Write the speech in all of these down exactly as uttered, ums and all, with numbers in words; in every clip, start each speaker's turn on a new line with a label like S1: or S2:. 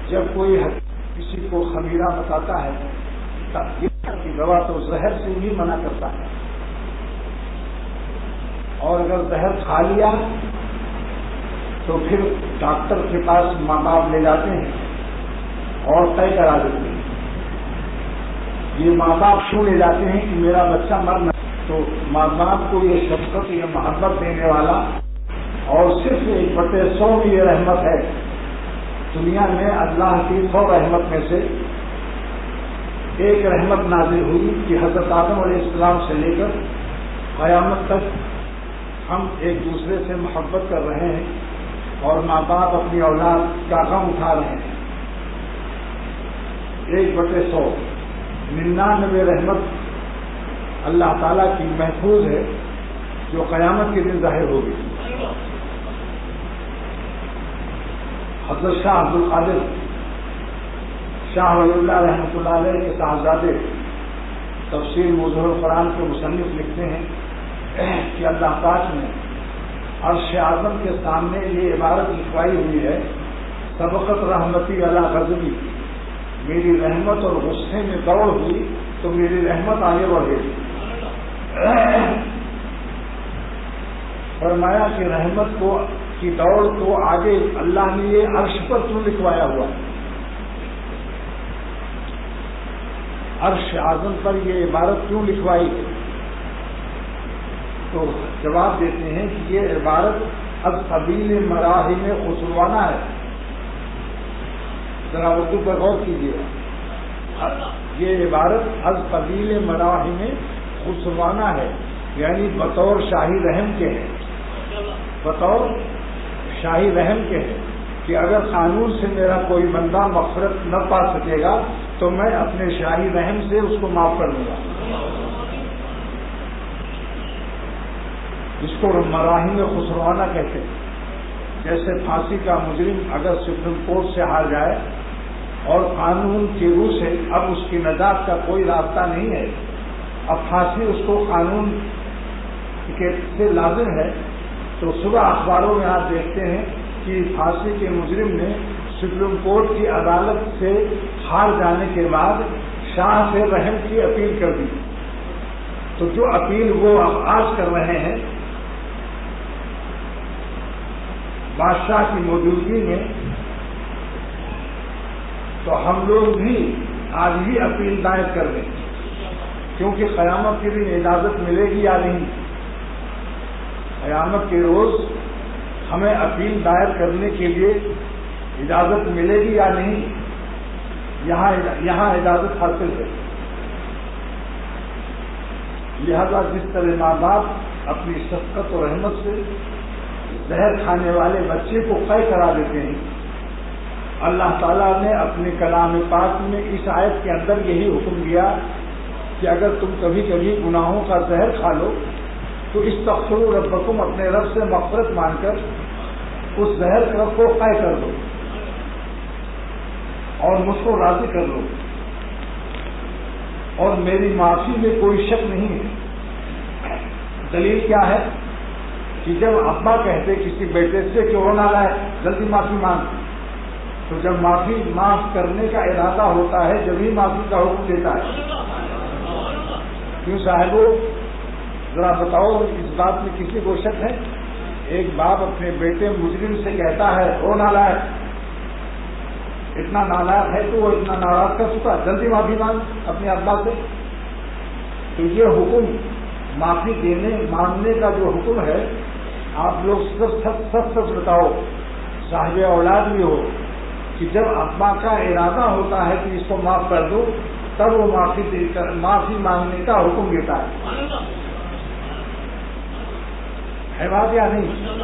S1: جب کوئی کسی کو خمیرہ بتاتا ہے کی دوا تو زہر سے ہی منع کرتا ہے، اور اگر زہر کھا لیا تو پھر ڈاکٹر کے پاس ماں باپ لے جاتے ہیں اور طے کرا دیتے ہیں۔ یہ ماں باپ کیوں لے جاتے ہیں کہ میرا بچہ مر نہ، تو ماں باپ کو یہ شفقت، یہ محبت دینے والا اور صرف ایک بٹے سو میں یہ رحمت ہے۔ دنیا میں اللہ کی سو رحمت میں سے ایک رحمت نازل ہوئی کہ حضرت آدم علیہ السلام سے لے کر قیامت تک ہم ایک دوسرے سے محبت کر رہے ہیں اور ماں باپ اپنی اولاد کا غم اٹھا رہے ہیں۔ ایک بٹے سو ننانوے رحمت اللہ تعالیٰ کی محفوظ ہے جو قیامت کے دن ظاہر ہوگی۔ حضرت شاہ عبد القادر شاہ ولی اللہ رحمۃ اللہ علیہ کے صاحبزادے تفسیر موضوع القرآن کے مصنف لکھتے ہیں کہ اللہ پاک نے عرش اعظم کے سامنے یہ عبارت لکھوائی ہوئی ہے، سبقت رحمتی علی غضبی، میری رحمت اور غصے میں دوڑ ہوئی تو میری رحمت آگے بڑھ گئی۔ فرمایا کہ رحمت کو کی دوڑ کو آگے اللہ نے یہ عرش پر کیوں لکھوایا ہوا، عرش اعظم پر یہ عبارت کیوں لکھوائی؟ تو جواب دیتے ہیں کہ یہ عبارت از قبیل مراحل خسروانہ ہے۔ ذرا اردو پر غور کیجیے، یہ عبارت از قبیل مراحل خسروانہ ہے، یعنی بطور شاہی رحم کے ہے، بطور شاہی رحم کے ہے کہ اگر قانون سے میرا کوئی بندہ مغفرت نہ پا سکے گا تو میں اپنے شاہی رحم سے اس کو معاف کر دوں گا۔ اس کو مراحل خسروانہ کہتے ہیں۔ جیسے پھانسی کا مجرم اگر سپریم کورٹ سے ہار جائے اور قانون کی روح سے اب اس کی نجات کا کوئی رابطہ نہیں ہے، اب پھانسی اس کو قانون سے لازم ہے، تو صبح اخباروں میں آپ دیکھتے ہیں کہ پھانسی کے مجرم نے سپریم کورٹ کی عدالت سے ہار جانے کے بعد شاہ سے رحم کی اپیل کر دی۔ تو جو اپیل وہ آج کر رہے ہیں بادشاہ کی موجودگی میں، تو ہم لوگ بھی آج ہی اپیل دائر کر دیں، کیونکہ قیامت کے دن اجازت ملے گی یا نہیں۔ قیامت کے روز ہمیں اپیل دائر کرنے کے لیے اجازت ملے گی یا نہیں، یہاں یہاں اجازت حاصل ہے۔ لہذا جس طرح ماں باپ اپنی شفقت و رحمت سے زہر کھانے والے بچے کو قے کرا دیتے ہیں، اللہ تعالیٰ نے اپنے کلام پاک میں اس آیت کے اندر یہی حکم دیا کہ اگر تم کبھی کبھی گناہوں کا زہر کھا لو تو استغفروا ربکم، اپنے رب سے مغفرت مانگ کر اس زہر کو قے کر دو اور مجھ کو راضی کر لو، اور میری معافی میں کوئی شک نہیں ہے۔ دلیل کیا ہے کہ جب ابا کہتے کسی بیٹے سے کہ وہ نہ لائے جلدی معافی مانگ، تو جب معافی معاف کرنے کا ارادہ ہوتا ہے جب ہی معافی کا حکم دیتا ہے۔ کیوں صاحبو ذرا بتاؤ، اس بات میں کسی کو شک ہے؟ ایک باپ اپنے بیٹے مجرم سے کہتا ہے وہ نالائق، اتنا نالائق ہے تو وہ اتنا ناراض کر چکا، جلدی معافی مانگ اپنے ابا سے۔ تو یہ حکم معافی دینے مانگنے کا جو حکم ہے، آپ لوگ سب سب سب سب بتاؤ، صاحب اولاد بھی ہو، کہ جب ابا کا ارادہ ہوتا ہے کہ اس کو معاف کر دو تب وہ معافی دے کر معافی مانگنے کا حکم دیتا ہے۔ ہے بات یا نہیں؟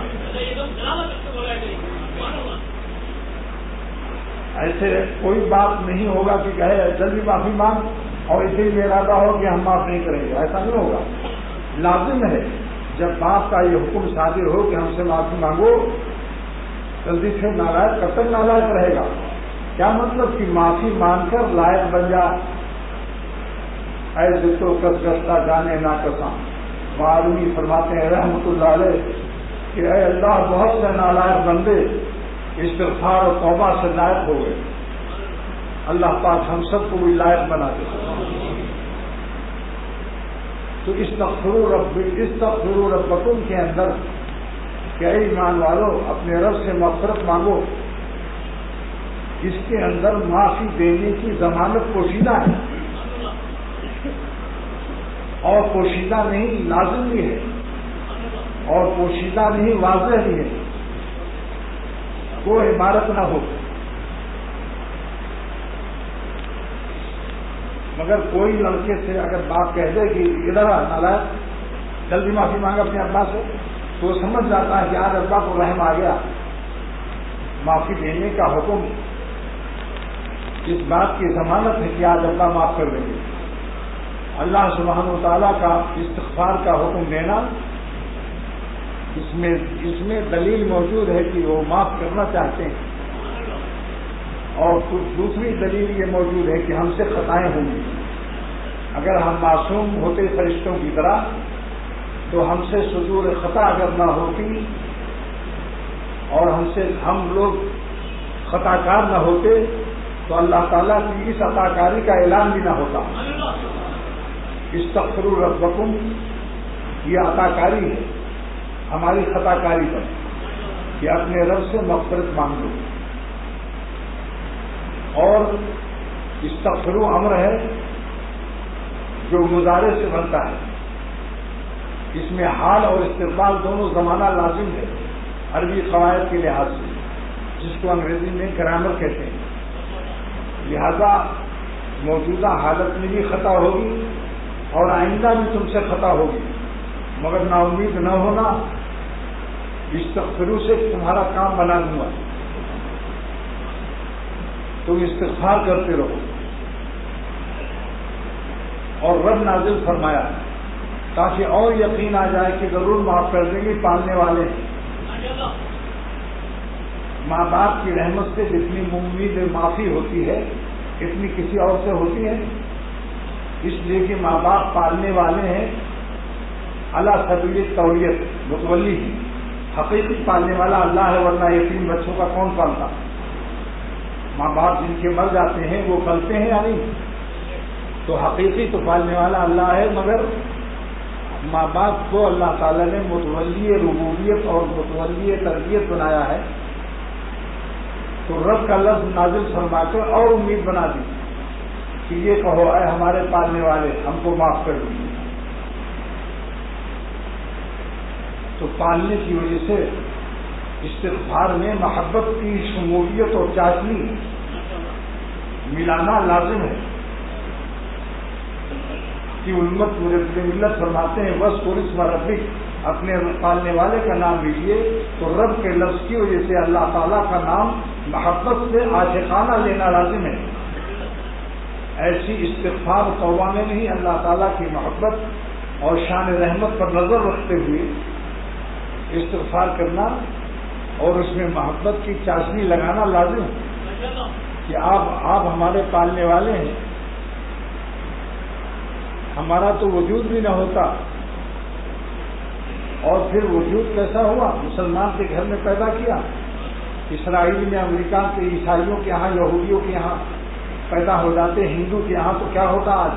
S1: ایسے کوئی بات نہیں ہوگا کہ کہے جلدی معافی مانگ اور اسی میں ارادہ ہو کہ ہم معاف نہیں کریں گے، ایسا نہیں ہوگا۔ لازم ہے جب باپ کا یہ حکم صادر ہو کہ ہم سے معافی مانگو، جلدی سے نالائق کب تک نالائق رہے گا؟ کیا مطلب کہ معافی مانگ کر لائق بن جا، ایسے تو کس گستا جانے نہ کساں۔ معلومی فرماتے ہیں رحمت اللہ علیہ کہ اے اللہ، بہت سے نالائق بندے استغفار اور توبہ سے لائق ہو گئے، اللہ پاک ہم سب کو بھی لائق بنا دے. تو استغفروا رب استغفروا ربکم کے اندر کہ اے ایمان والو اپنے رب سے مغفرت مانگو، اس کے اندر معافی دینے کی ضمانت پوشیدہ ہے، اور پوشیدہ نہیں لازم بھی ہے، اور پوشیدہ نہیں واضح بھی ہے. کوئی عبارت نہ ہو، مگر کوئی لڑکے سے اگر باپ کہہ دے کہ ادھر آ نالائق جلدی معافی مانگا اپنے ابا سے، تو وہ سمجھ جاتا ہے کہ آج ابا کو رحم آ گیا، معافی دینے کا حکم اس بات کی ضمانت ہے کہ آج ابا معاف کر دیں گے. اللہ سبحانہ و تعالیٰ کا استغفار کا حکم دینا، اس میں اس میں دلیل موجود ہے کہ وہ معاف کرنا چاہتے ہیں، اور دوسری دلیل یہ موجود ہے کہ ہم سے خطائیں ہوں گی. اگر ہم معصوم ہوتے فرشتوں کی طرح تو ہم سے صدور خطا اگر نہ ہوتی اور ہم سے ہم لوگ خطا کار نہ ہوتے تو اللہ تعالیٰ کی اس عطا کاری کا اعلان بھی نہ ہوتا. استغفروا ربکم یہ عطا کاری ہے ہماری خطا کاری پر کہ اپنے رب سے مغفرت مانگو. اور استغفروا امر ہے جو مضارع سے بنتا ہے، اس میں حال اور استقبال دونوں زمانہ لازم ہے عربی قواعد کے لحاظ سے، جس کو انگریزی میں گرامر کہتے ہیں. لہذا موجودہ حالت میں بھی خطا ہوگی اور آئندہ بھی تم سے خطا ہوگی، مگر نا امید نہ ہونا، استغفروا سے تمہارا کام بنا دوں گا. تم استغفار کرتے رہو. اور رب نازل فرمایا تاکہ اور یقین آ جائے کہ ضرور معاف کر دیں گے، پالنے والے ہیں. ماں باپ کی رحمت سے جتنی امید معافی ہوتی ہے اتنی کسی اور سے ہوتی ہے، اس لیے کہ ماں باپ پالنے والے ہیں اللہ سبیل تولیت متولی ہی. حقیقی پالنے والا اللہ ہے، ورنہ یتیم بچوں کا کون پالتا؟ ماں باپ جن کے مر جاتے ہیں وہ پلتے ہیں یا نہیں؟ تو حقیقی تو پالنے والا اللہ ہے، مگر ماں باپ کو اللہ تعالیٰ نے متولی ربوبیت اور متولی تربیت بنایا ہے. تو رب کا لفظ نازل فرما کر اور امید بنا دی کہ یہ کہو اے ہمارے پالنے والے ہم کو معاف کر دیجیے. تو پالنے کی وجہ سے استغفار میں محبت کی شمولیت اور چاشنی ملانا لازم ہے. کہ امت ملت فرماتے ہیں بس پولیس مربک اپنے پالنے والے کا نام لیجیے، تو رب کے لفظ کی وجہ سے اللہ تعالیٰ کا نام محبت سے عاشقانہ لینا لازم ہے. ایسی استغفار توبہ میں نہیں، اللہ تعالیٰ کی محبت اور شان رحمت پر نظر رکھتے ہوئے استغفار کرنا اور اس میں محبت کی چاشنی لگانا لازم ہے کہ آپ آپ ہمارے پالنے والے ہیں. ہمارا تو وجود بھی نہ ہوتا، اور پھر وجود کیسا ہوا؟ مسلمان کے گھر میں پیدا کیا. اسرائیل میں امریکہ کے عیسائیوں کے یہاں یہودیوں کے یہاں پیدا ہو جاتے، ہندو کے یہاں تو کیا ہوتا آج؟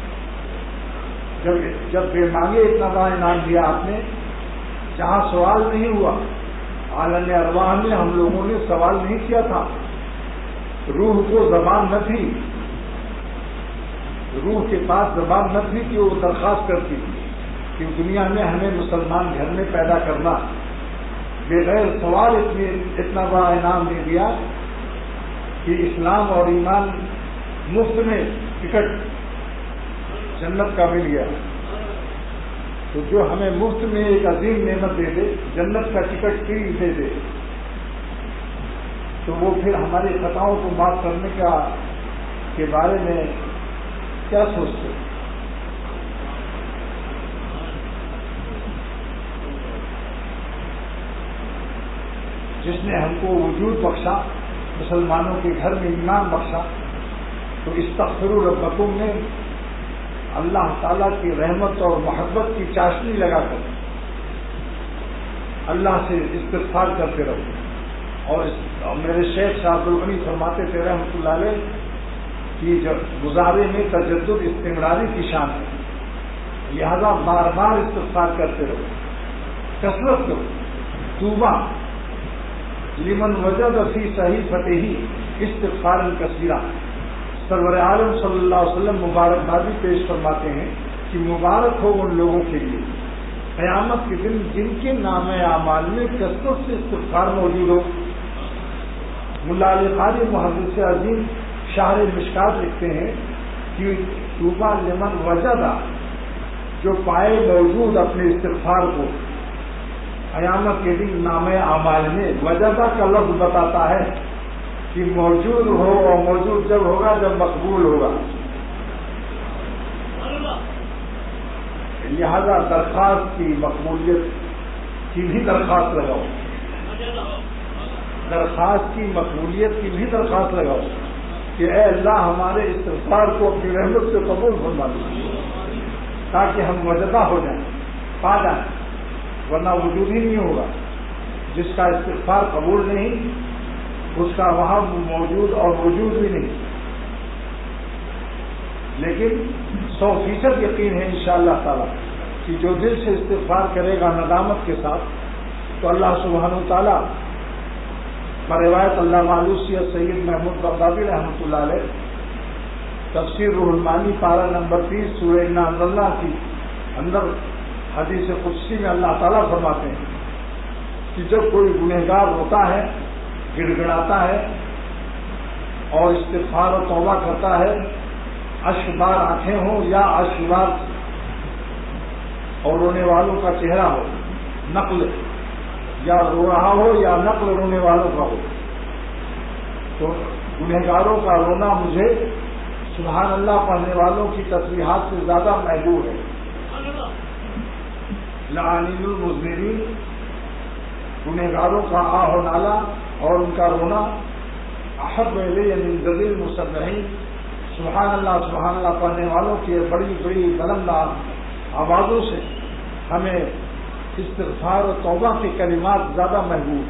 S1: جب جب بے مانگے اتنا بڑا انعام دیا آپ نے، جہاں سوال نہیں ہوا. عالم ارواح میں ہم لوگوں نے سوال نہیں کیا تھا، روح کو زبان نہ تھی، روح کے پاس زبان نہ تھی کہ وہ درخواست کرتی تھی کہ دنیا میں ہمیں مسلمان گھر میں پیدا کرنا. بغیر سوال اتنے اتنا بڑا انعام دے دیا کہ اسلام اور ایمان مفت میں ٹکٹ جنت کا مل گیا. تو جو ہمیں مفت میں ایک عظیم نعمت دے دے، جنت کا ٹکٹ فری دے دے، تو وہ پھر ہماری خطاؤں کو معاف کرنے کا کے بارے میں کیا سوچتے؟ جس نے ہم کو وجود بخشا، مسلمانوں کے گھر میں ایمان بخشا، تو استغفروا ربکم میں اللہ تعالیٰ کی رحمت اور محبت کی چاشنی لگا کر اللہ سے استغفار کرتے رہو. اور میرے شیخ صاحب الغنی فرماتے تھے رحمۃ اللہ علیہ کہ گزارے میں تجدد استمراری کی شان ہے، لہذا بار بار استغفار کرتے رہو، کثرت کرو. توبہ لمن وجد فی صحیفتہ استغفارا کثیرا. سرور عالم صلی اللہ علیہ وسلم مبارکبادی پیش فرماتے ہیں کہ مبارک ہو ان لوگوں کے لیے قیامت کے دن جن کے نام اعمال میں کثرت سے استغفار موجود ہو. ملا علی قاری محدث عظیم شاہر مشکات لکھتے ہیں کہ طوبیٰ لمن وجدہ، جو پائے موجود اپنے استغفار کو قیامت کے دن نام اعمال میں. وجدہ کا لفظ بتاتا ہے کہ موجود ہو، اور موجود جب ہوگا جب مقبول ہوگا. لہذا درخواست کی مقبولیت کی بھی درخواست لگاؤ، درخواست کی مقبولیت کی بھی درخواست لگاؤ کہ اے اللہ ہمارے استغفار کو اپنی رحمت سے قبول فرما دو، تاکہ ہم وجدہ ہو جائیں، پا جائیں، ورنہ وجود ہی نہیں ہوگا. جس کا استغفار قبول نہیں اس کا وہاں موجود اور وجود بھی نہیں. لیکن سو فیصد یقین ہے انشاءاللہ تعالیٰ کہ جو دل سے استغفار کرے گا ندامت کے ساتھ تو اللہ سبحانہ وتعالیٰ بروایت علامہ علوسی سید محمود بغدادی رحمۃ اللہ علیہ تفسیر روح المانی پارہ نمبر تیس سورہ انا انزلنا کی اندر حدیث قدسی میں اللہ تعالیٰ فرماتے ہیں کہ جب کوئی گنہگار ہوتا ہے، گڑ گڑاتا ہے اور استغفار و توبہ کرتا ہے، اشکبار آنکھیں ہوں یا اشکبار اور رونے والوں کا چہرہ ہو، نقل یا رو رہا ہو یا نقل رونے والوں کا ہو، تو گنہگاروں کا رونا مجھے سبحان اللہ پڑھنے والوں کی تسبیحات سے زیادہ محبوب ہے. لعانین المذنبین، گنہگاروں کا آہ و نالا اور ان کا رونا احب الی من ذل المسبحین. سبحان اللہ سبحان اللہ پڑھنے والوں کی بڑی بڑی بلند آوازوں سے ہمیں استغفار و توبہ کے کلمات زیادہ محبوب.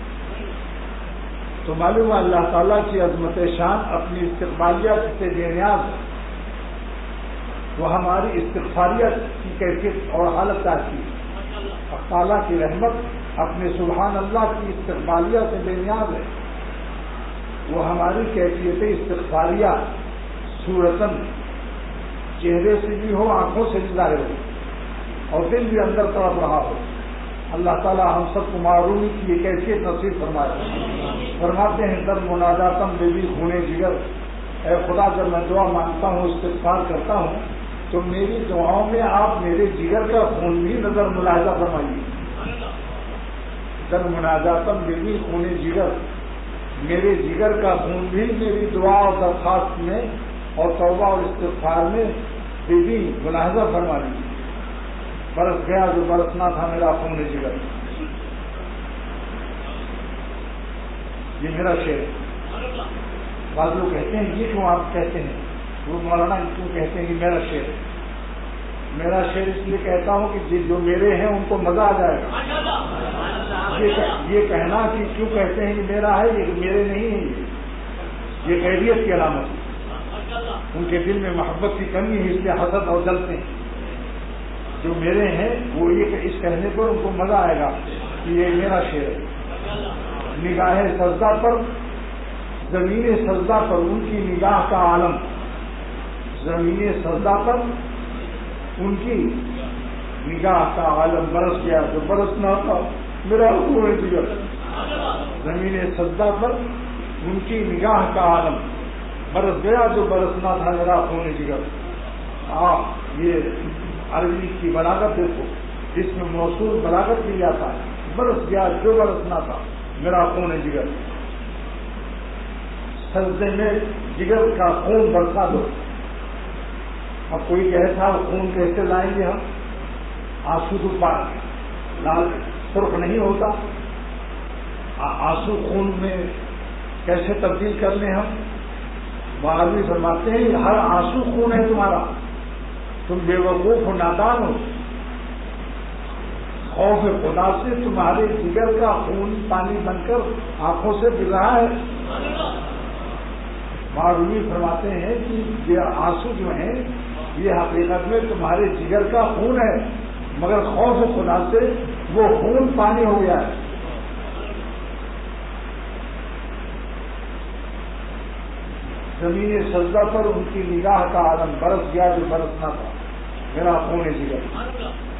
S1: تو معلوم ہے اللہ تعالیٰ کی عظمت شان اپنی استقبالیت سے بے نیاز ہے. وہ ہماری استغفاریت کی کیفیت اور حالت چاہتی ہے. اللہ تعالیٰ کی رحمت اپنے سبحان اللہ کی استقبالیہ سے بے نیاز ہے. وہ ہماری کیفیت استغفاریہ صورتاً چہرے سے بھی ہو، آنکھوں سے بھی ظاہر ہو اور دل بھی اندر طرف رہا ہو. اللہ تعالیٰ ہم سب کو معرومی کی یہ کیفیت نصیب فرمائے. فرماتے ہیں در مناجاتم بیوی خونے جگر، اے خدا جب میں دعا مانگتا ہوں استغفار کرتا ہوں تو میری دعاؤں میں آپ میرے جگر کا خون بھی نظر ملاحظہ فرمائیے. در مناجاتم بیوی خونے جگر، میرے جگر کا خون بھی میری دعا اور درخواست میں اور توبہ اور استغفار میں بیوی ملاحظہ فرما لیجیے. برس گیا جو برسنا تھا میرا خون جگر. یہ میرا شعر ہے. بعض لوگ کہتے ہیں یہ کیوں آپ کہتے ہیں، وہ مولانا کیوں کہتے ہیں کہ میرا شعر ہے. میرا شعر اس لیے کہتا ہوں کہ جو میرے ہیں ان کو مزہ آ جائے گا. یہ کہنا کہ کیوں کہتے ہیں کہ میرا ہے، یہ میرے نہیں ہے، یہ غیریت کی علامت ہے. ان کے دل میں محبت کی کمی ہے اس لیے حسد اور جلتے ہیں. جو میرے ہیں وہ یہ اس کہنے پر ان کو مزہ آئے گا کہ یہ میرا شعر ہے. نگاہ سجدہ پر، زمین سجدہ پر ان کی نگاہ کا عالم، زمین سجدہ پر ان کی نگاہ کا عالم برس گیا جو برسنا تھا میرا خون جگر. زمین سجدہ پر ان کی نگاہ کا عالم برس گیا جو برسنا تھا میرا خون جگر. آپ یہ عربی کی بلاغت دیکھو، اس میں موصول بلاغت بھی جاتا ہے. برس گیا جو برسنا تھا میرا خون جگر. سجدے میں جگر کا خون برسا دو. اب کوئی کہے تھا خون کیسے لائیں گے ہم، آنسو تو پاک لال سرخ نہیں ہوتا، آنسو خون میں کیسے تبدیل کر لیں ہم. بعض فرماتے ہیں ہر آنسو خون ہے تمہارا، تم بے وقوف و نادان ہو. خوف خدا سے تمہارے جگر کا خون پانی بن کر آنکھوں سے گر رہا ہے. معروی فرماتے ہیں کہ یہ آنسو جو ہیں یہ حقیقت میں تمہارے جگر کا خون ہے، مگر خوف خدا سے وہ خون پانی ہو گیا ہے۔ زمین سجدہ پر ان کی نگاہ کا عالم برس گیا جو برسنا تھا، میرا خون جگر،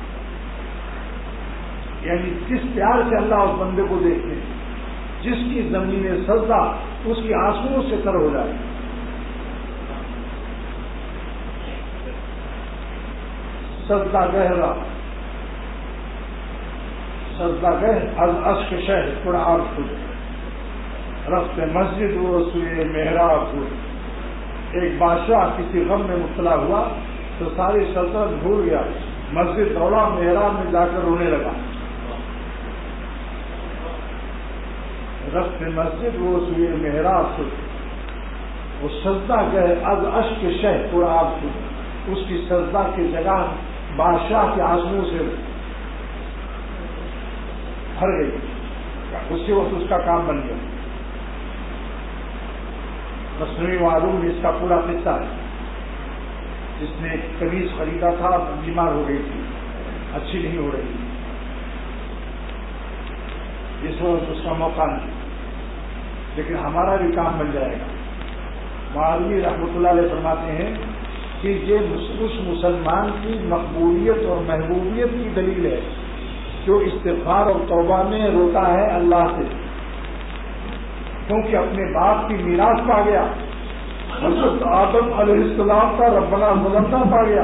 S1: یعنی جس پیار سے اللہ اس بندے کو دیکھتے ہیں، جس کی زمین سجدہ اس کی آنسوؤں سے تر ہو جائے۔ سجدہ گہرا سجدہ گہ از اشک شہ قرآن خود رفت مسجد و سوئے محراب خود۔ ایک بادشاہ کسی غم میں مبتلا ہوا تو ساری سلطنت بھول گیا، مسجد دوڑا، محراب میں جا کر رونے لگا۔ رفت مسجد وہ سوئے محراب خود، وہ سجدہ گئے از اشک شہ قرآن خود، اس کی سجدہ کی جگہ بادشاہ کے آنسوؤں سے بھر گئی، اسی وقت اس کا کام بن گیا۔ مصنوعی معلوم میں اس کا پورا قصہ ہے، جس نے ایک قمیض خریدا تھا، بیمار ہو گئی تھی، اچھی نہیں ہو رہی، اس وقت اس کا موقع نہیں، لیکن ہمارا بھی کام بن جائے گا۔ معلومی رحمۃ اللہ علیہ فرماتے ہیں کہ یہ اس مسلمان کی مقبولیت اور محبوبیت کی دلیل ہے جو استغفار اور توبہ میں روتا ہے اللہ سے، کیونکہ اپنے باپ کی میراث پا گیا، حضرت آدم علیہ السلام کا ربنا ظلمنا پا گیا۔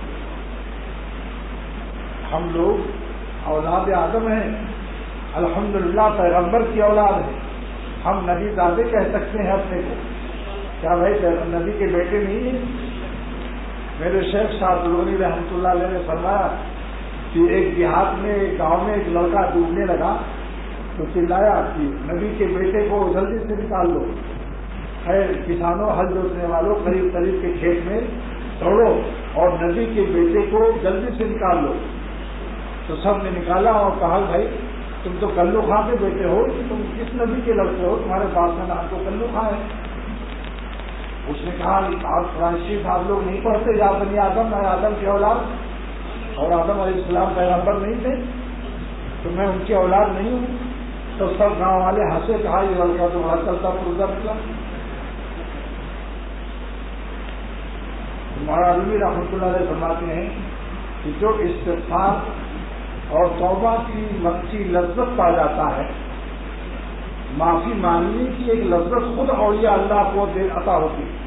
S1: ہم لوگ اولاد آدم ہیں، الحمدللہ پیغمبر کی اولاد ہے، ہم نبی دادے کہہ سکتے ہیں اپنے کو، کیا بھائی نبی کے بیٹے نہیں ہیں؟ میرے شیخ صاحب الغنی رحمۃ اللہ علیہ نے فرمایا کہ ایک دیہات میں ایک گاؤں میں ایک لڑکا ڈوبنے لگا تو چلایا کہ نبی کے بیٹے کو جلدی سے نکال لو۔ خیر کسانوں، ہل جوتنے والوں، قریب قریب کے کھیت میں دوڑو اور نبی کے بیٹے کو جلدی سے نکال لو۔ تو سب نے نکالا اور کہا بھائی تم تو کلو خاں کے بیٹے ہو، تم کس نبی کے لڑکے ہو، تمہارے باپ کا نام تو کلو خاں ہے۔ اس نے کہا آپ قرآن شریف آپ لوگ نہیں پڑھتے، یا بنی آدم ہے آدم کی اولاد، اور آدم علیہ السلام پیغمبر نہیں تھے تو میں ان کی اولاد نہیں ہوں؟ تو سب گاؤں والے ہنسے، کہا یہ لڑکا تو بڑا چلتا پروزہ نکلا۔ ہمارا عالمی رحمۃ اللہ علیہ فرماتے ہیں کہ جو استغفار اور توبہ کی مکھی لذت پا جاتا ہے، معافی مانگنے کی ایک لذت خود اولیاء اللہ کو دے عطا ہوتی ہے۔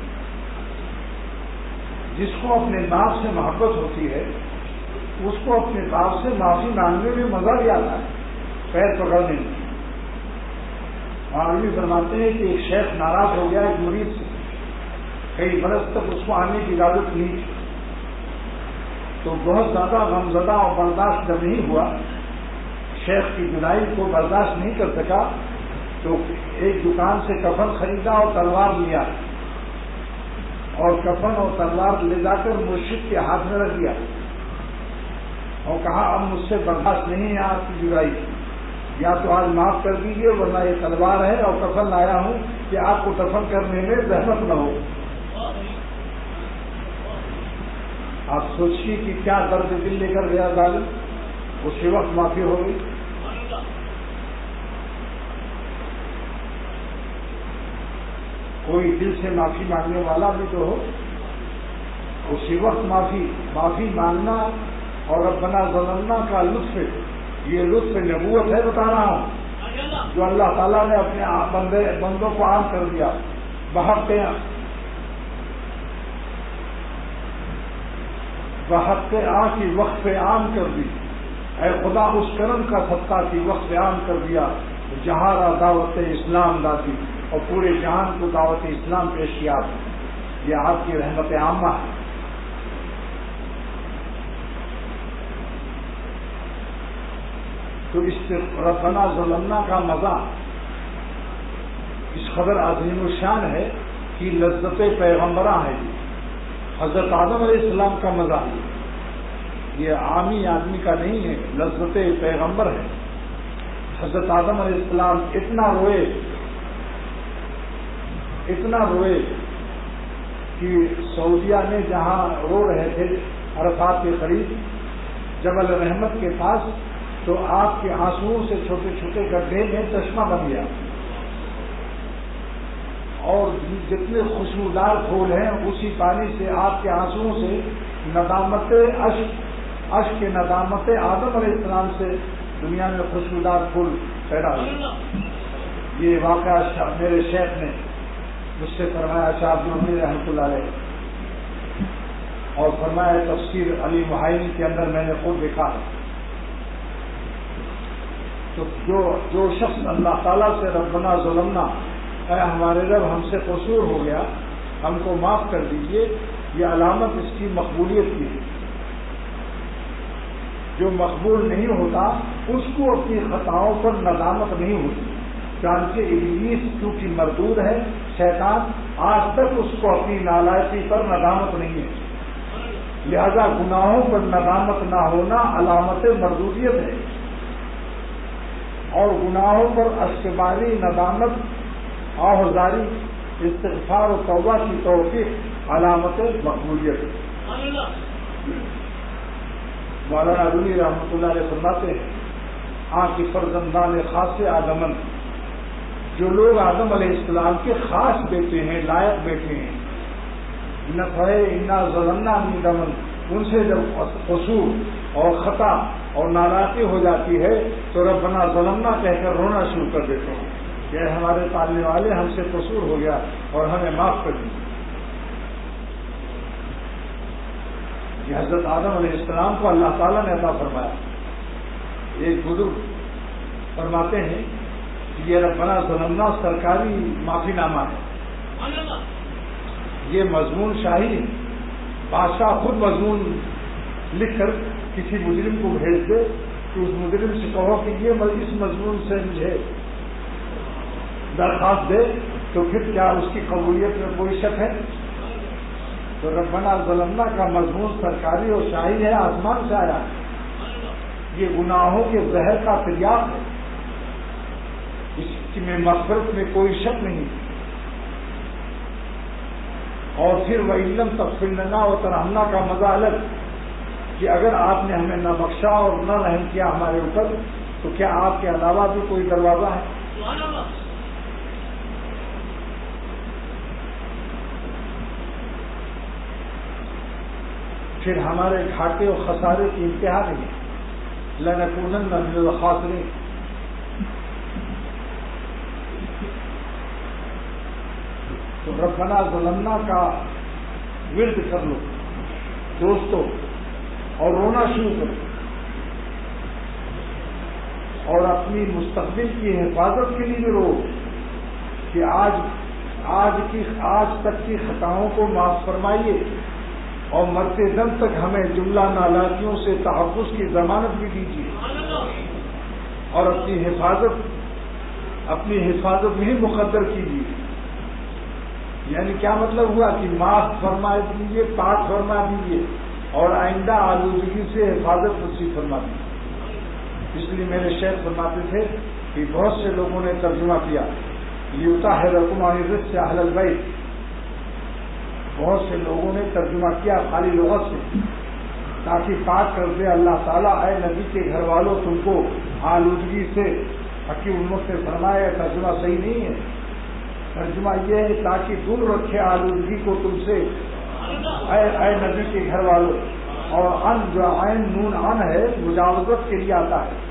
S1: جس کو اپنے باپ سے محبت ہوتی ہے اس کو اپنے باپ سے معافی مانگنے میں مزہ بھی آتا ہے، پیر پکڑنے میں۔ معلومی فرماتے ہیں کہ ایک شیخ ناراض ہو گیا ایک مرید سے، کئی برس تک اس کو آنے کی اجازت نہیں تھی، تو بہت زیادہ غمزدہ اور برداشت جب نہیں ہوا، شیخ کی جدائی کو برداشت نہیں کر سکا تو ایک دکان سے کفن خریدا اور تلوار لیا، اور کفن اور تلوار لے جا کر مرشد کے ہاتھ میں رکھ دیا اور کہا اب مجھ سے برداشت نہیں ہے آپ کی جدائی، یا تو آج معاف کر دیجیے ورنہ یہ تلوار ہے اور کفن لایا ہوں کہ آپ کو دفن کرنے میں زحمت نہ ہو۔ آپ سوچیے کہ کیا درد دل لے کر گیا ظالم، اسی وقت معافی ہو گئی۔ کوئی دل سے معافی مانگنے والا بھی تو ہو، اسی وقت معافی معافی مانگنا اور ربنا ظلمنا کا لطف، یہ لطف نبوت ہے بتا رہا ہوں، جو اللہ تعالیٰ نے اپنے بندے بندوں کو عام کر دیا، بحق بحق آ کی وقف عام کر دی۔ اے خدا اس کرم کا صدقہ کی وقف عام کر دیا، جہاں دعوت اسلام داتی اور پورے جہان کو دعوت اسلام پیش کیا، یہ آپ کی رحمت عامہ ہے۔ تو اس ربنا ظلمنا کا مزہ اس قدر عظیم الشان ہے کہ لذت پیغمبراں ہے۔ حضرت آدم علیہ السلام کا مزہ یہ عامی آدمی کا نہیں ہے، لذت پیغمبر ہے۔ حضرت آدم علیہ السلام اتنا روئے اتنا روئے کہ سعودیہ میں جہاں رو رہے تھے عرفات کے قریب جبل رحمت کے پاس، تو آپ کے آنسوؤں سے چھوٹے چھوٹے گڈھے میں چشمہ بن گیا، اور جتنے خوشبودار پھول ہیں اسی پانی سے آپ کے آنسوؤں سے ندامت اشک اشک کے ندامت آدم علیہ السلام سے دنیا میں خوشبودار پھول پیدا ہوئے۔ یہ واقعہ میرے شیخ نے مجھ سے فرمایا، شاہ عبد الحمید رحمۃ اللہ علیہ، اور فرمایا تفسیر علی محائی کے اندر میں نے خود دیکھا۔ تو جو جو شخص اللہ تعالیٰ سے ربنا ظلمنا، اے ہمارے رب ہم سے قصور ہو گیا، ہم کو معاف کر دیجئے، یہ علامت اس کی مقبولیت کی ہے۔ جو مقبول نہیں ہوتا اس کو اپنی خطاؤں پر ندامت نہیں ہوتی، چانکہ ابلیس کیونکہ مردود ہے، شیطان، آج تک اس کو اپنی نالائقی پر ندامت نہیں ہے، لہذا گناہوں پر ندامت نہ ہونا علامت مردودیت ہے، اور گناہوں پر اشکباری، ندامت، آہذاری، استغفار و توبہ کی توفیق علامت مقبولیت ہے۔ مولانا رومی رحمۃ اللہ علیہ فرماتے ہیں، آن کی فرزندان خاص آدمن، جو لوگ آدم علیہ السلام کے خاص بیٹے ہیں، لائق بیٹے ہیں، نفع انا ظلمنا من دمن، ان سے جب قصور اور خطا اور ناراضی ہو جاتی ہے تو ربنا ظلمنا کہہ کر رونا شروع کر دیتے ہیں کہ ہمارے پالنے والے ہم سے قصور ہو گیا اور ہمیں معاف کر دیجیے۔ یہ حضرت آدم علیہ السلام کو اللہ تعالیٰ نے عطا فرمایا۔ ایک بزرگ فرماتے ہیں کہ یہ ربنا ظلمنا سرکاری معافی نامہ ہے، یہ مضمون شاہی ہے، بادشاہ خود مضمون لکھ کر کسی مجرم کو بھیج دے کہ اس مجرم سے کہو کہ یہ اس مضمون سے مجھے درخواست دے، تو پھر کیا اس کی قبولیت میں کوئی شک ہے؟ تو ربنا ظلمنا کا مضمون سرکاری اور شاہی ہے، آسمان سے آیا ہے، یہ گناہوں کے زہر کا تریاق ہے، اس میں مغفرت میں کوئی شک نہیں۔ اور پھر وَإِلَّمْ تَغْفِرْ لَنَا وَتَرْحَمْنَا کا مزہ الگ، کہ اگر آپ نے ہمیں نہ بخشا اور نہ رحم کیا ہمارے اوپر، تو کیا آپ کے علاوہ بھی کوئی دروازہ ہے؟ پھر ہمارے گھاٹے اور خسارے کی انتہا نہیں، لَنَكُونَنَّ مِنَ الْخَاسِرِينَ۔ تو ربنا ظلمنا کا ورد کر لو دوستو، اور رونا شروع کرو، اور اپنی مستقبل کی حفاظت کے لیے بھی رو کہ آج آج کی آج تک کی خطاؤں کو معاف فرمائیے، اور مرتے دم تک ہمیں جملہ نالاکیوں سے تحفظ کی ضمانت بھی دیجیے، اور اپنی حفاظت اپنی حفاظت میں ہی مقدر کیجیے۔ یعنی کیا مطلب ہوا کہ معاف فرما دیجیے، پاک فرما دیجیے، اور آئندہ آلودگی سے حفاظت نصیب فرما دیجیے۔ اس لیے میرے شیخ فرماتے تھے کہ بہت سے لوگوں نے ترجمہ کیا لیطہرکم عن الرجس اہل البیت، بہت سے لوگوں نے ترجمہ کیا خالی لغت سے، تاکہ پاک کر دے اللہ تعالیٰ اے نبی کے گھر والوں تم کو آلودگی سے۔ حکیم امت نے فرمایا ترجمہ صحیح نہیں ہے، ترجمہ یہ ہے تاکہ دور رکھے آلودگی کو تم سے اے اے نبی کے گھر والوں، اور ان جو عین نون ان ہے مجاوزت کے لیے آتا ہے،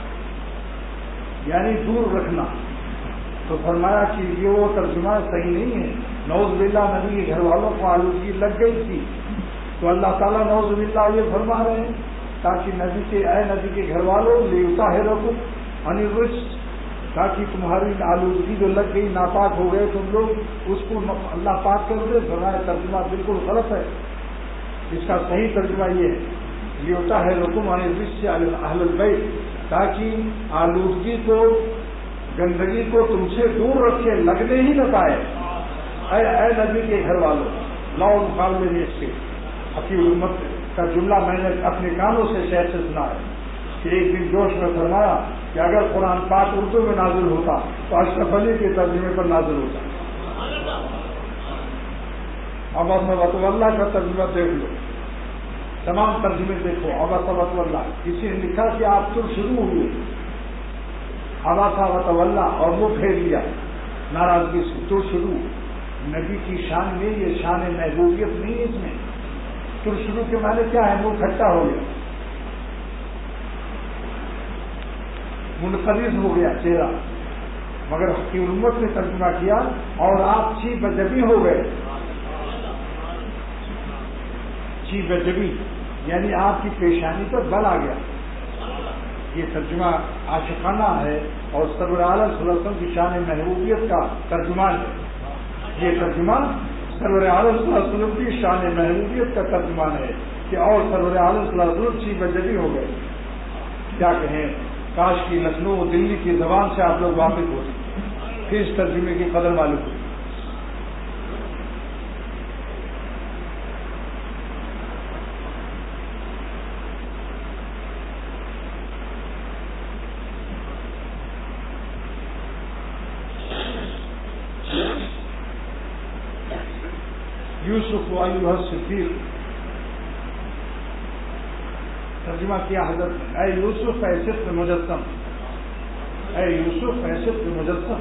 S1: یعنی دور رکھنا۔ تو فرمایا کہ یہ وہ ترجمہ صحیح نہیں ہے، نعوذ باللہ نبی کے گھر والوں کو آلودگی لگ گئی تھی، تو اللہ تعالیٰ نعوذ باللہ یہ فرما رہے ہیں تاکہ نبی کے اے نبی کے گھر والوں لیطہرکم عن الرجس، تاکہ تمہاری آلودگی جو لگ گئی، ناپاک ہو گئے تم لوگ، اس کو اللہ پاک کر دے۔ فرمایا ترجمہ بالکل غلط ہے، اس کا صحیح ترجمہ یہ ہے لیطہرکم عن الرجس اہل البیت، تاکہ آلودگی کو، گندگی کو تم سے دور رکھے، لگنے ہی نہ پائے اے اے نبی کے گھر والوں۔ لاؤ مقابلے میں اس کے حکیم امت کا جملہ میں نے اپنے کانوں سے شہر سے سنا ہے کہ ایک دن جوش میں فرمایا کہ اگر قرآن پاک اردو میں نازل ہوتا تو اشرف علی کے ترجمے پر نازل ہوتا، عبس وتولی کا ترجمہ دیکھ لو، تمام ترجمے دیکھو، عبس وتولی، کسی نے لکھا کہ آپ تو شروع ہوئے عبس وتولی اور وہ پھیر لیا ناراضگی سے، تو شروع نبی کی شان میں، یہ شان محبوبیت نہیں ہے اس میں، تو شروع کے معنی کیا ہے؟ منہ کھٹا ہو گیا، منقبض ہو گیا چہرہ، مگر کی امت نے ترجمہ کیا اور آپ چھی بجبی ہو گئے، چھی بجبی یعنی آپ کی پیشانی پر بل آ گیا، یہ ترجمہ عاشقانہ ہے اور سرور عالم صلی اللہ علیہ وسلم کی شان محبوبیت کا ترجمان ہے، یہ ترجمہ سرور عالم صلی اللہ علیہ وسلم کی شان محبوبیت کا ترجمان ہے کہ اور سرور عالم صلی اللہ علیہ وسلم چھی بجبی ہو گئے، کیا کہیں، کاش کی لکھنؤ دلی کی زبان سے آپ لوگ واقف ہوتے پھر اس ترجمے کی قدر معلوم ہوئی۔ یوسف ایھا الصدیق، ترجمہ کیا حضرت نے، اے یوسف اے صدق مجسم، اے یوسف اے صدق مجسم،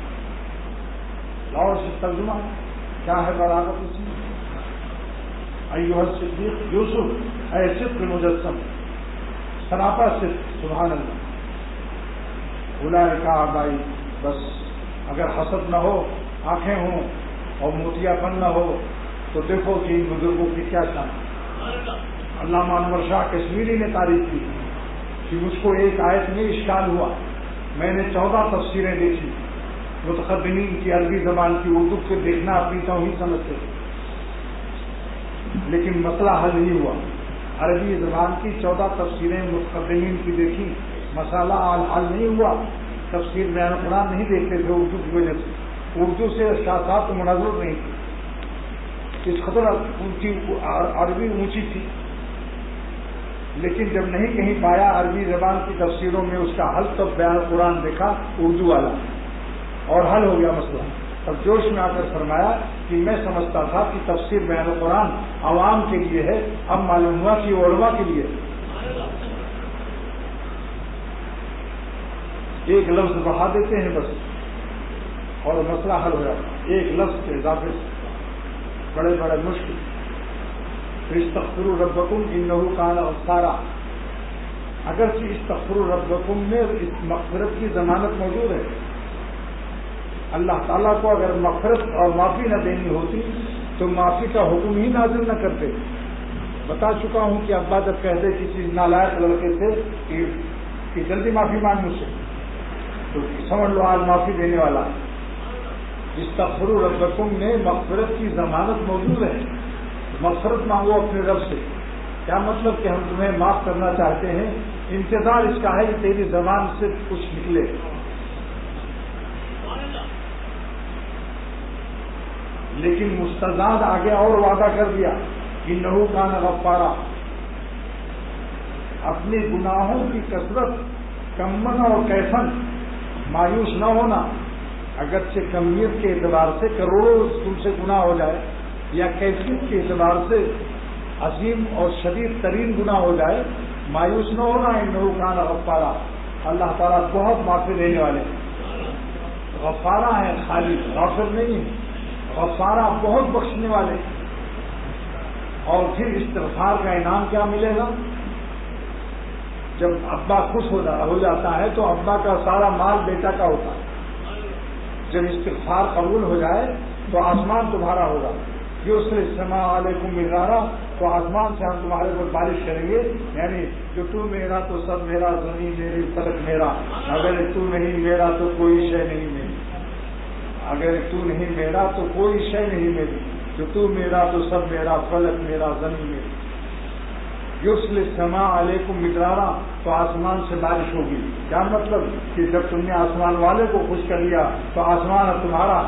S1: اور سے ترجمہ کیا ہے بلاغت اس میں، ایھا الصدیق یوسف اے صدق مجسم، سراپا صدق، سبحان اللہ، اولئک آبائی، بس اگر حسد نہ ہو، آنکھیں ہوں اور موتیا پن نہ ہو تو دیکھو کہ ان بزرگوں کی کیا شان۔ علامہ انور شاہ کشمیری نے تعریف کی کہ مجھ کو ایک آیت میں اشکال ہوا، میں نے چودہ تفسیریں دیکھی، متقدمین کی عربی زبان کی، اردو سے دیکھنا اپنی توہین سمجھتے تھے، لیکن مسئلہ حل نہیں ہوا۔ عربی زبان کی چودہ تفسیریں متقدمین کی دیکھی، مسئلہ حل نہیں ہوا، تفسیر بیان قرآن نہیں دیکھتے تھے اردو کی وجہ سے، اردو سے اشخاصات مناظر نہیں تھے، اس قدر اونچی عربی اونچی تھی، لیکن جب نہیں کہیں پایا عربی زبان کی تفسیروں میں اس کا حل، تب بیان قرآن دیکھا اردو والا اور حل ہو گیا مسئلہ۔ تب جوش میں آ کر فرمایا کہ میں سمجھتا تھا کہ تفسیر بیان قرآن عوام کے لیے ہے، اب معلوم ہوا کہ علماء کے لیے ایک لفظ بڑھا دیتے ہیں بس اور مسئلہ حل ہو جاتا، ایک لفظ کے اضافے سے بڑے بڑے مشکل۔ استغفروا ربکم انہ کان غفارا، اگرچہ استغفروا ربکم میں اس مغفرت کی ضمانت موجود ہے، اللہ تعالیٰ کو اگر مغفرت اور معافی نہ دینی ہوتی تو معافی کا حکم ہی نازل نہ کرتے۔ بتا چکا ہوں کہ ابا جب کہتے کسی نالائق لڑکے سے کہ, کہ جلدی معافی مانگ مجھ سے، تو سمجھ لو آج معافی دینے والا ہے۔ استغفروا ربکم میں مغفرت کی ضمانت موجود ہے، مغفرت مانگو اپنے رب سے، کیا مطلب کہ ہم تمہیں معاف کرنا چاہتے ہیں، انتظار اس کا ہے کہ تیری زبان سے کچھ نکلے۔ لیکن مستزاد آگے اور وعدہ کر دیا انہ کان غفارا، اپنے گناہوں کی کثرت، کمن اور کیفن مایوس نہ ہونا، اگرچہ کمیت کے اعتبار سے کروڑوں تم سے گناہ ہو جائے یا کیفیت کے اعتبار سے عظیم اور شدید ترین گناہ ہو جائے، مایوس نہ ہونا، انہ کان غفارا، اللہ تعالیٰ بہت معافی دینے والے، غفارا ہے خالی، غافر نہیں، غفارا بہت بخشنے والے۔ اور پھر استغفار کا انعام کیا ملے گا؟ جب ابا خوش ہو جاتا ہے تو ابا کا سارا مال بیٹا کا ہوتا ہے، جب استغفار قبول ہو جائے تو آسمان تمہارا ہوگا، یرسل السماء علیکم مدرارا، تو آسمان سے ہم تمہارے پر بارش کریں گے، یعنی جو تو میرا تو سب میرا، زمین میری فلک میرا، اگر تو نہیں میرا تو کوئی شے نہیں میری، اگر تو نہیں میرا تو کوئی شے نہیں میری، جو تو میرا تو سب میرا، فلک میرا، زمین میری۔ یرسل السماء علیکم مدرارا، تو آسمان سے بارش ہوگی، کیا مطلب کہ جب تم نے آسمان والے کو خوش کر لیا تو آسمان اب تمہارا۔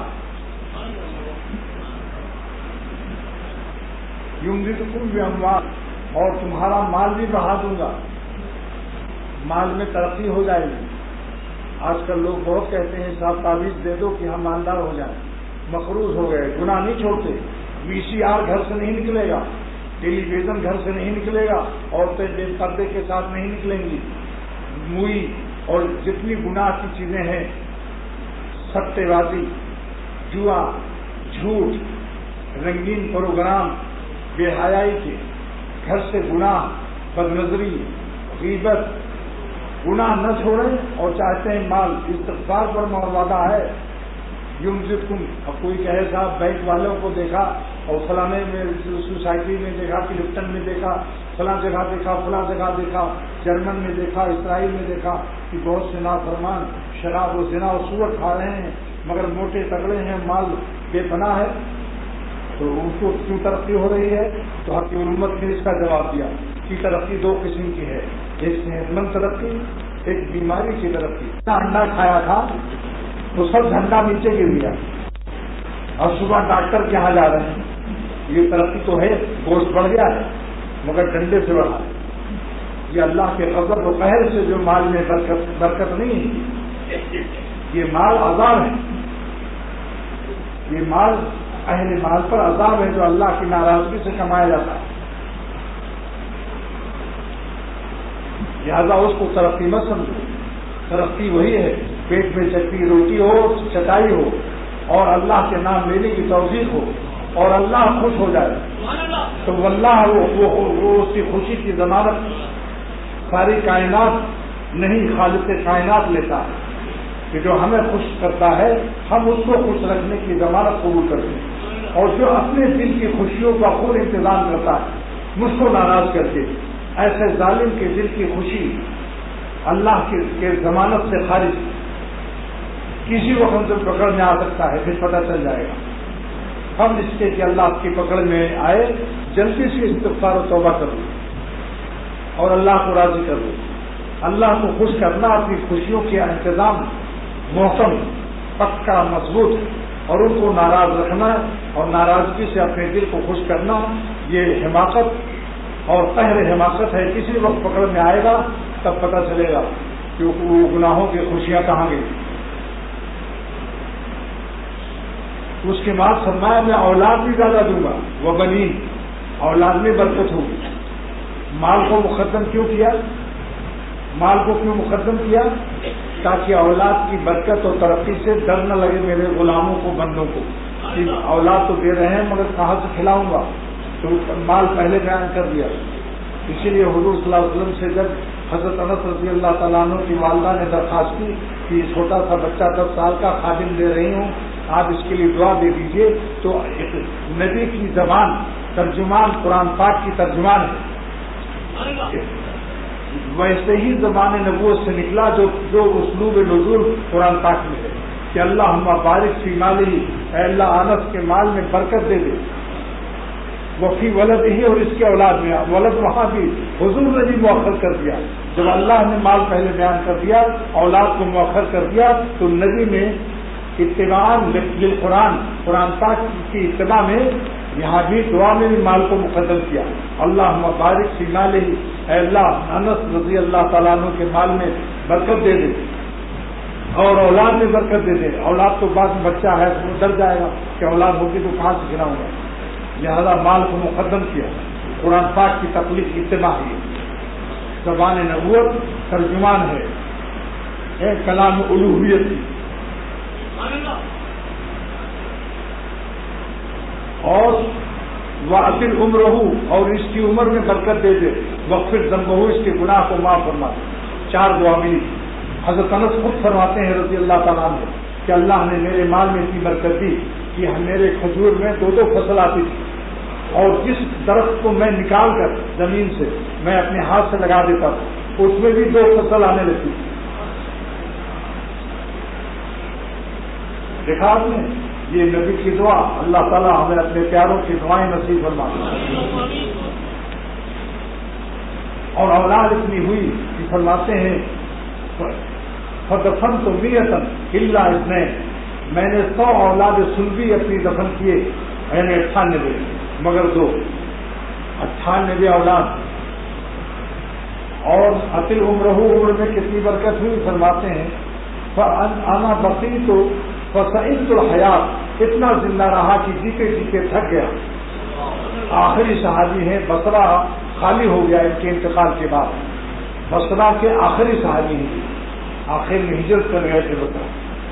S1: یمددکم باموال، اور تمہارا مال بھی بڑھا دوں گا، مال میں ترقی ہو جائے گی۔ آج کل لوگ بہت کہتے ہیں صاحب تعویذ دے دو کہ ہم مالدار ہو جائیں، مقروض ہو گئے، گناہ نہیں چھوڑتے، وی سی آر گھر سے نہیں نکلے گا، ٹیلی ویژن گھر سے نہیں نکلے گا، عورتیں بے پردے کے ساتھ نہیں نکلیں گی، موئی اور جتنی گناہ کی چیزیں ہیں، سٹے بازی، جوا، جھوٹ، رنگین پروگرام، بے حیائی کے، گھر سے گناہ، بدنظری، غیبت، گناہ نہ چھوڑیں اور چاہتے ہیں مال، استغفار پر موازہ ہے۔ یمزدکم، اب کوئی کہے صاحب بینک والوں کو دیکھا اور فلانے میں سوسائٹی میں دیکھا، کلفٹن میں دیکھا، فلاں جگہ دیکھا، فلاں جگہ دیکھا، جرمن میں دیکھا، اسرائیل میں دیکھا کہ بہت سے نافرمان شراب و زنا و سور کھا رہے ہیں مگر موٹے تگڑے ہیں، مال بے پناہ ہے، تو ان کو کیوں ترقی ہو رہی ہے؟ تو حکیم امت نے اس کا جواب دیا کہ ترقی دو قسم کی ہے، ایک صحت مند ترقی، ایک بیماری کی ترقی۔ انڈا کھایا تھا تو سب جھنڈا نیچے گر گیا، اور صبح ڈاکٹر کے یہاں جا رہے ہیں، یہ ترقی تو ہے، گوشت بڑھ گیا ہے مگر ڈنڈے سے بڑھا ہے۔ یہ اللہ کے غضب و قہر سے جو مال میں برکت برکت نہیں ہے، یہ مال عذاب ہے، یہ مال اہل مال پر عذاب ہے جو اللہ کی ناراضگی سے کمایا جاتا ہے، لہذا اس کو ترقی مت سمجھو۔ ترقی وہی ہے پیٹ میں چٹی روٹی ہو، چٹائی ہو، اور اللہ کے نام لینے کی توفیق ہو اور اللہ خوش ہو جائے تو واللہ وہ, وہ, وہ اس کی خوشی کی ضمانت ساری کائنات نہیں، خالق کائنات لیتا ہے کہ جو ہمیں خوش کرتا ہے ہم اس کو خوش رکھنے کی ضمانت قبول کرتے ہیں، اور جو اپنے دل کی خوشیوں کا خود انتظام کرتا ہے مجھ کو ناراض کر کے، ایسے ظالم کے دل کی خوشی اللہ کے ضمانت سے خارج کسی وقت سے پکڑ میں آ سکتا ہے، پھر پتہ چل جائے گا۔ ہم اس کے کہ اللہ کی پکڑ میں آئے جلدی سے استغفار و توبہ کر لو اور اللہ کو راضی کر لو۔ اللہ کو خوش کرنا، اپنی خوشیوں کے انتظام محکم، پکا، مضبوط، اور ان کو ناراض رکھنا اور ناراضگی سے اپنے دل کو خوش کرنا، یہ حماقت اور قہر حماقت ہے۔ کسی وقت پکڑ میں آئے گا تب پتہ چلے گا کہ وہ گناہوں کی خوشیاں کہاں گئی۔ اس کے بعد فرمایا میں اولاد بھی زیادہ دوں گا، وہ بنی، اولاد میں برکت ہوگی۔ مال کو مقدم کیوں کیا؟ مال کو کیوں مقدم کیا؟ تاکہ اولاد کی برکت اور ترقی سے ڈر نہ لگے میرے غلاموں کو، بندوں کو کہ اولاد تو دے رہے ہیں مگر کہاں سے کھلاؤں گا، تو مال پہلے بیان کر دیا۔ اسی لیے حضور صلی اللہ علیہ وسلم سے جب حضرت انس رضی اللہ تعالیٰ عنہ کی والدہ نے درخواست کی کہ یہ چھوٹا سا بچہ دس سال کا خادم دے رہی ہوں، آپ اس کے لیے دعا دے دیجیے، تو نبی کی زبان ترجمان قرآن پاک کی ترجمان ہے، ویسے ہی زبان نبوت سے نکلا جو جو اسلوب نزول قرآن پاک میں ہے کہ اللہم بارک فی مالی، اے اللہ انس کے مال میں برکت دے دے، وفی ولد ہی، اور اس کے اولاد میں، ولد وہاں بھی حضور نے بھی مؤخر کر دیا، جب اللہ نے مال پہلے بیان کر دیا اولاد کو مؤخر کر دیا تو نبی نے اتباع للقرآن، قرآن پاک کی اتباع میں یہاں بھی دعا میں بھی مال کو مقدم کیا۔ اللہم بارک فی مالہ، اے اللہ انس رضی اللہ تعالیٰ عنہ کے مال میں برکت دے دے اور اولاد میں برکت دے دے۔ اولاد تو بعد میں بچہ ہے تو وہ ڈر جائے گا کہ اولاد ہوگی تو کہاں سے گراؤں گا، لہذا مال کو مقدم کیا۔ قرآن پاک کی تخلیق کی اتباع ہے، زبان نبوت ترجمان ہے، اے کلام الوہیت کی، اور وَأَطِلْ عُمْرَهُ، اور اس کی عمر میں برکت دے دے، وَغْفِرْ ذَنْبَهُ، اس کے گناہ کو معاف فرما دے۔ چار دعا ملی۔ حضرت انس خود فرماتے ہیں رضی اللہ تعالیٰ عنہ کہ اللہ نے میرے مال میں اتنی برکت دی کہ میرے کھجور میں دو دو فصل آتی تھی، اور جس درخت کو میں نکال کر زمین سے میں اپنے ہاتھ سے لگا دیتا تھا اس میں بھی دو فصل آنے لگتی تھی۔ دیکھا آپ نے، یہ نبی کی دعا، اللہ تعالیٰ ہمیں اپنے پیاروں کی دعائیں نصیب فرمائے۔ اور اولاد اتنی ہوئی کہ فرماتے ہیں فدفن تو میتن الا اثنین، میں نے سو اولاد سلبی اپنی دفن کیے، میں نے اٹھانوے مگر دو، اٹھانوے اولاد۔ اور عطل عمرہ، عمر میں کتنی برکت ہوئی، فرماتے ہیں فانا بقیت فسعدت الحیات اتنا زندہ رہا کہ جیتے جیتے تھک گیا. آخری صحابی ہیں, بصرہ خالی ہو گیا ان کے انتقال کے بعد. بصرہ کے آخری صحابی ہیں, آخر میں ہجرت کر گئے تھے بصرہ.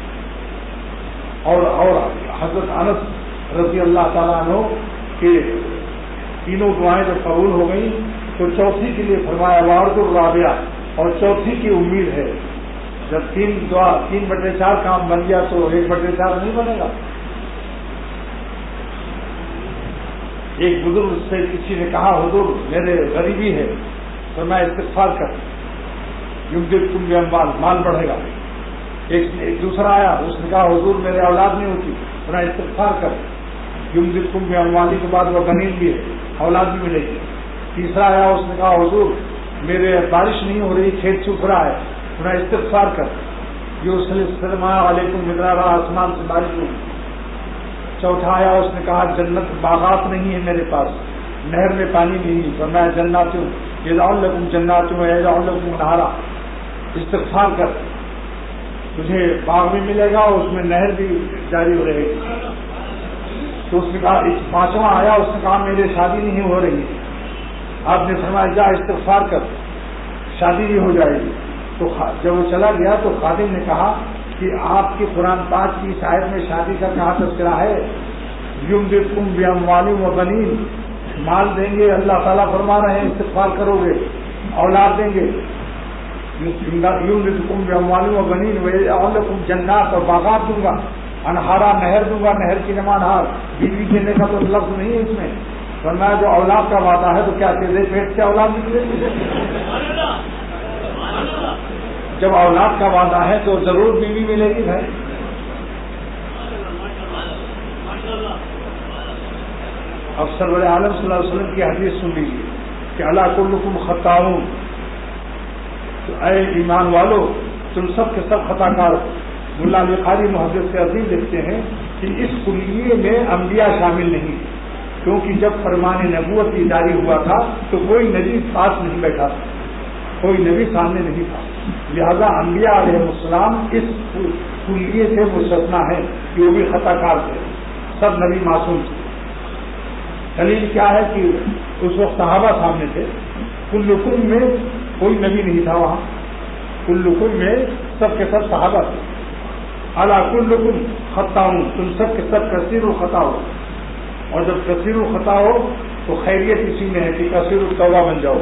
S1: اور اور حضرت انس رضی اللہ تعالیٰ عنہ کے تینوں دعائیں جب قبول ہو گئیں تو چوتھی کے لیے فرمایا وارد الرابعہ, اور چوتھی کی امید ہے. جب تین دعا تین بٹے چار کام بن گیا تو ایک بٹے چار نہیں بنے گا. ایک بزرگ سے کسی نے کہا حضور میرے غریبی ہے تو میں استغفار کر یمددکم باموال, مال بڑھے گا. ایک, ایک دوسرا آیا, اس نے کہا حضور میرے اولاد نہیں ہوتی تو میں استغفار کر یمددکم باموال کے بعد وہ بنین بھی ہے, اولاد بھی ملے گی. تیسرا آیا, اس نے کہا حضور میرے بارش نہیں ہو رہی, کھیت سوکھ رہا ہے, انہیں استغفار کر یوسلم علیکم مدرارا, آسمان سے بارش ہوگی. چوتھا آیا, اس نے کہا جنت باغات نہیں ہے میرے پاس, نہر میں پانی نہیں, تو میں جنات ہوں, یجعل لکم جنات ہوں یجعل لکم انہارا, استغفار کر تجھے باغ بھی ملے گا اور اس میں نہر بھی جاری ہو رہے گی. تو اس نے کہا, پانچواں آیا, اس نے کہا میری شادی نہیں ہو رہی. آپ نے فرمایا جا استغفار کر شادی بھی ہو جائے گی. تو جب وہ چلا گیا تو خادم نے کہا کہ آپ کی قرآن پاک کی اس آیت میں شادی کا کہاں تذکرہ ہے؟ یمددکم باموال و بنین, مال دیں گے اللہ تعالیٰ فرما رہے ہیں استغفار کرو گے اولاد دیں گے. یمددکم باموال و بنین ویجعل لکم جنات, اور باغات دوں گا, انہارا نہر دوں گا, نہر کی نمان ہار, بیوی دینے کا تو لفظ نہیں ہے اس میں. فرمایا جو اولاد کا وعدہ ہے تو کیا تیرے پیٹ سے اولاد نکلے گی؟ جب اولاد کا وعدہ ہے تو ضرور بیوی ملے گی بھائی. اب سرور عالم صلی اللہ علیہ وسلم کی حدیث سن لیجیے کہ اللہ کلکم خطاؤن, اے ایمان والو تم سب کے سب خطا کار ہو. ملا علی قاری محدث سے عظیم لکھتے ہیں کہ اس کلیے میں انبیاء شامل نہیں, کیونکہ جب فرمان نبوت کی جاری ہوا تھا تو کوئی نبی پاس نہیں بیٹھا تھا, کوئی نبی سامنے نہیں تھا. لہذا انبیاء علیہ السلام اس کلیے سے مستثنا ہے کہ وہ بھی خطا کار تھے, سب نبی معصوم تھے. دلیل کیا ہے کہ اس وقت صحابہ سامنے تھے, کلکم میں کوئی نبی نہیں تھا وہاں, کلکم میں سب کے سب صحابہ تھے. الا کلکم خطاؤن, تم سب کے سب کثیر الخطا ہو, اور جب کثیر الخطا ہو تو خیریت اسی میں ہے کہ کثیر التوبہ بن جاؤ.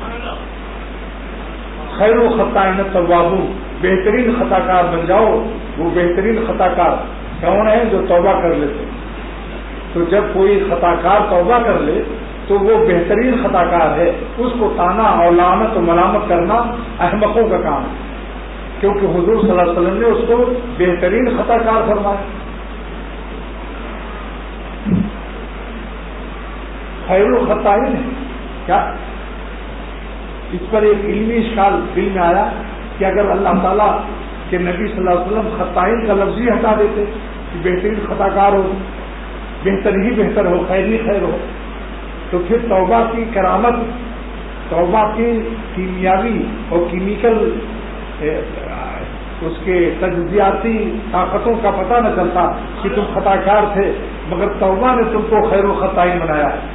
S1: خیر الخطائین التوابون, بہترین خطا کار بن جاؤ. وہ بہترین خطا کار کون ہے؟ جو توبہ کر لیتے. تو جب کوئی خطا کار توبہ کر لے تو وہ بہترین خطا کار ہے. اس کو تانا اور لعنت و ملامت کرنا احمقوں کا کام ہے, کیونکہ حضور صلی اللہ علیہ وسلم نے اس کو بہترین خطا کار فرمایا. خیر الخطائین ہے کیا؟ اس پر ایک علمی اشکال دل میں آیا کہ اگر اللہ تعالیٰ کے نبی صلی اللہ علیہ وسلم خطائین کا لفظ ہی ہٹا دیتے کہ بہترین خطا کار ہو, بہتر ہی بہتر ہو, خیر ہی خیر ہو, تو پھر توبہ کی کرامت, توبہ کی کیمیاوی اور کیمیکل اس کے تجزیاتی طاقتوں کا پتہ نہ چلتا کہ تم خطا کار تھے, مگر توبہ نے تم کو خیر الخطائین بنایا ہے.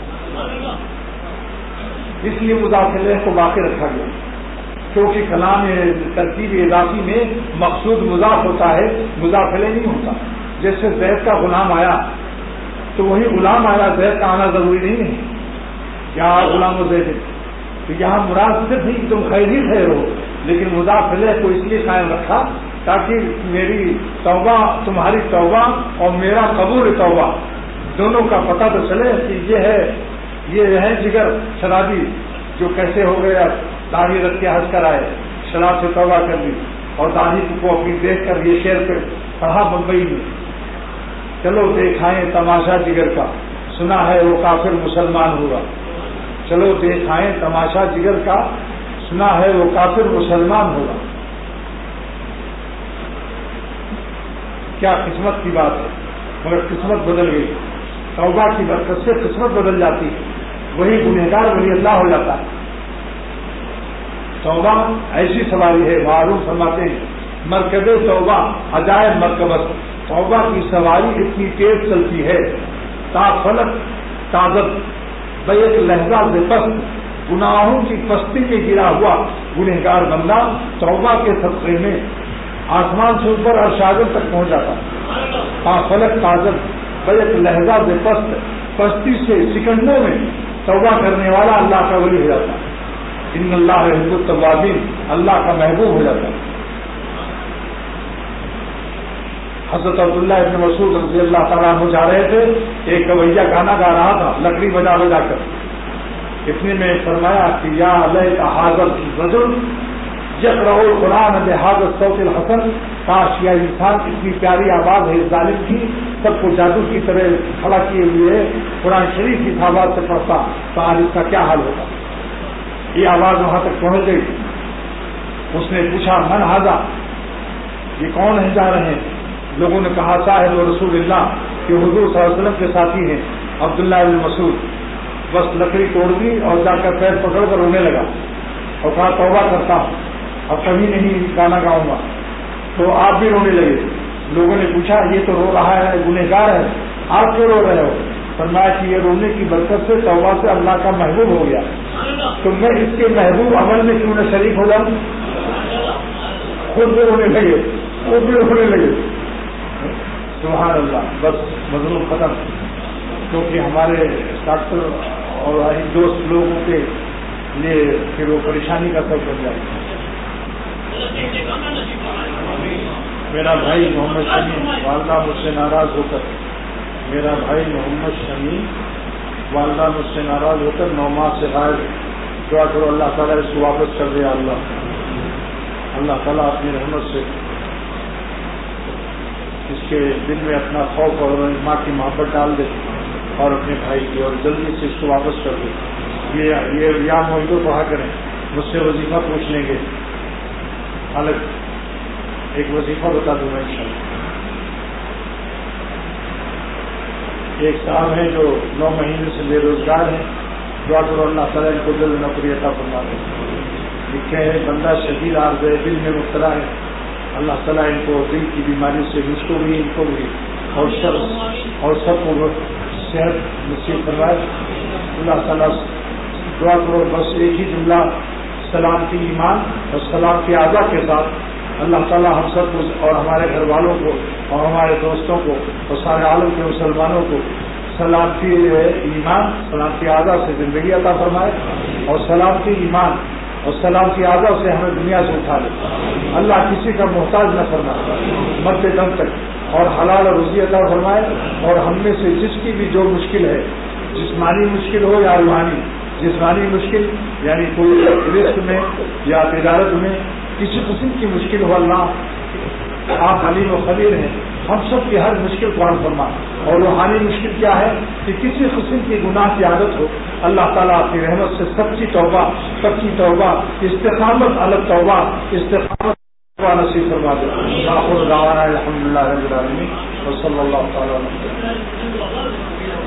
S1: اس لیے مداخلے کو باقی رکھا گیا, کیونکہ کلام ترکیب اضافی میں مقصود مضاف ہوتا ہے, مداخلے نہیں ہوتا. جیسے زید کا غلام آیا تو وہی غلام آیا, زید کا آنا ضروری نہیں ہے. یہاں غلام و زید, تو یہاں مراد صرف ہی تم خیر ہی خیر ہو, لیکن مداخلے کو اس لیے قائم رکھا تاکہ میری توبہ, تمہاری توبہ اور میرا قبول توبہ دونوں کا پتہ تو چلے کہ یہ ہے یہ ہے جگر شرابی جو کیسے ہو گیا, داڑھی رکھ کے حج کر آئے, شراب سے توبہ کر لی, اور داڑھی کو اپنی دیکھ کر یہ شعر پہ پڑھا بمبئی میں, چلو دیکھائیں تماشا جگر کا, سنا ہے وہ کافر مسلمان ہوگا. چلو دیکھائیں تماشا جگر کا, سنا ہے وہ کافر مسلمان ہوگا. کیا قسمت کی بات ہے, مگر قسمت بدل گئی. توبہ کی برکت سے قسمت بدل جاتی ہے, وہی گنہگار ولی اللہ ہو جاتا ہے. توبہ ایسی سواری ہے, معروف فرماتے ہیں مرکب توبہ عجائب مرکبت. توبہ کی سواری اتنی تیز چلتی ہے تا فلک تازت بیک لہجہ سے پست گناہوں کی پستی میں گرا ہوا گنہگار بندہ توبہ کے صدقے میں آسمان سے اوپر اور شاگرد تک پہنچ جاتا. تا فلک تازت بیک لہجہ سے پست پستی سے سیکنڈوں میں توبہ کرنے والا اللہ کا ولی ہو جاتا. ان اللہ یحب التوابین اللہ کا محبوب ہو جاتا. حضرت عبداللہ ابن مسعود رضی اللہ تعالیٰ عنہ جا رہے تھے, ایک گویا گانا گا رہا تھا لکڑی بجا بجا کر. اتنے میں فرمایا کہ یا لیت حاضر رجل یقرأ القرآن بهذا الصوت الحسن, کاش یہ انسان اتنی پیاری آواز ہے اس ظالم کی سب کو جادو کی طرح کھڑا کیے ہوئے قرآن شریف کی آواز سے پڑھتا تو آج اس کا کیا حال ہوگا. یہ آواز وہاں تک پہنچ گئی. اس نے پوچھا من ھذا, یہ کون ہے جا رہے ہیں؟ لوگوں نے کہا صاحب رسول اللہ کہ حضور صلی اللہ علیہ وسلم کے ساتھی ہیں عبداللہ بن مسعود. بس لکڑی توڑ دی اور جا کر پیر پکڑ کر رونے لگا اور کہا توبہ کرتا ہوں اب کبھی نہیں گانا گاؤں گا. تو آپ بھی رونے لگے. لوگوں نے پوچھا یہ تو رو رہا ہے گنہگار ہے, آپ کیوں رو رہے ہو؟ فرمایا کہ یہ رونے کی برکت سے توبہ سے اللہ کا محبوب ہو گیا, تو میں اس کے محبوب عمل میں کیوں نہ شریک ہو جاؤں. خود بھی رونے لگے, خود بھی رونے لگے. سبحان اللہ. بس مضمون ختم, کیونکہ ہمارے ڈاکٹر اور دوست لوگوں کے لیے پھر وہ پریشانی کا سبب بن جائے. میرا بھائی محمد شمی والدہ مجھ سے ناراض ہو کر میرا بھائی محمد شمی والدہ مجھ سے ناراض ہو کر نو ماہ سے غائب. دعا کرو اللہ تعالیٰ اس کو واپس کر دے. اللہ اللہ تعالیٰ اپنی رحمت سے اس کے دل میں اپنا خوف اور ماں کی محبت ڈال دے اور اپنے بھائی کی, اور جلدی سے اس کو واپس کر دے. یہ یہ یا موجود پڑھا کریں, مجھ سے وظیفہ پوچھ لیں گے. الگ ایک وظیفہ بتا دوں میں انشاءاللہ. ایک صاحب ہیں جو نو مہینے سے بے روزگار ہیں, دعا کرو اللہ تعالیٰ ان کو جلد نوکری عطا فرما دے. لکھے ہیں بندہ شدید عارض دل میں مبتلا ہے, اللہ تعالیٰ ان کو دل کی بیماری سے مجھ کو بھی ان کو بھی اور سب اور سب کو صحت نصیب فرمائے. اللہ تعالیٰ دعا کرو بس ایک ہی جملہ سلامتی ایمان اور سلامتی اعضاء کے ساتھ اللہ تعالیٰ ہم سب کو اور ہمارے گھر والوں کو اور ہمارے دوستوں کو اور سارے عالم کے مسلمانوں کو سلامتی ایمان سلامتی اعضاء سے زندگی عطا فرمائے اور سلامتی ایمان اور سلامتی اعضاء سے ہمیں دنیا سے اٹھا لے. اللہ کسی کا محتاج نہ فرمائے مرتے دم تک, اور حلال اور روزی عطا فرمائے. اور ہم میں سے جس کی بھی جو مشکل ہے, جسمانی مشکل ہو یا روحانی, جسمانی مشکل یعنی کوئی رزق میں یا تجارت میں کسی قسم کی مشکل ہو, اللہ آپ علیم و خبیر ہیں, ہم سب کی ہر مشکل کو حل فرما. اور روحانی مشکل کیا ہے کہ کسی قسم کی گناہ کی عادت ہو, اللہ تعالیٰ اپنی رحمت سے سچی توبہ سچی توبہ استقامت الگ توبہ استقامت نصیب فرما دے. الحمد للہ رب العالمین وصلی اللہ تعالیٰ علیہ وسلم.